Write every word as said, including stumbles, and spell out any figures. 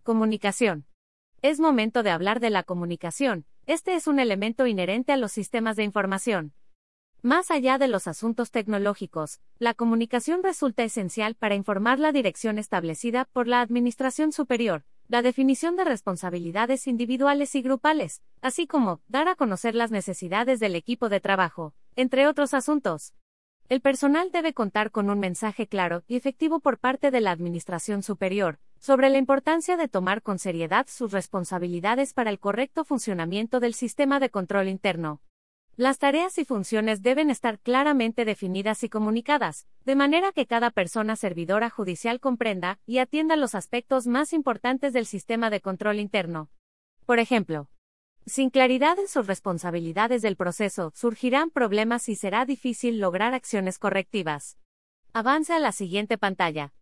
Comunicación. Es momento de hablar de la comunicación. Este es un elemento inherente a los sistemas de información. Más allá de los asuntos tecnológicos, la comunicación resulta esencial para informar la dirección establecida por la administración superior, la definición de responsabilidades individuales y grupales, así como dar a conocer las necesidades del equipo de trabajo, entre otros asuntos. El personal debe contar con un mensaje claro y efectivo por parte de la administración superior, sobre la importancia de tomar con seriedad sus responsabilidades para el correcto funcionamiento del sistema de control interno. Las tareas y funciones deben estar claramente definidas y comunicadas, de manera que cada persona servidora judicial comprenda y atienda los aspectos más importantes del sistema de control interno. Por ejemplo, sin claridad en sus responsabilidades del proceso, surgirán problemas y será difícil lograr acciones correctivas. Avance a la siguiente pantalla.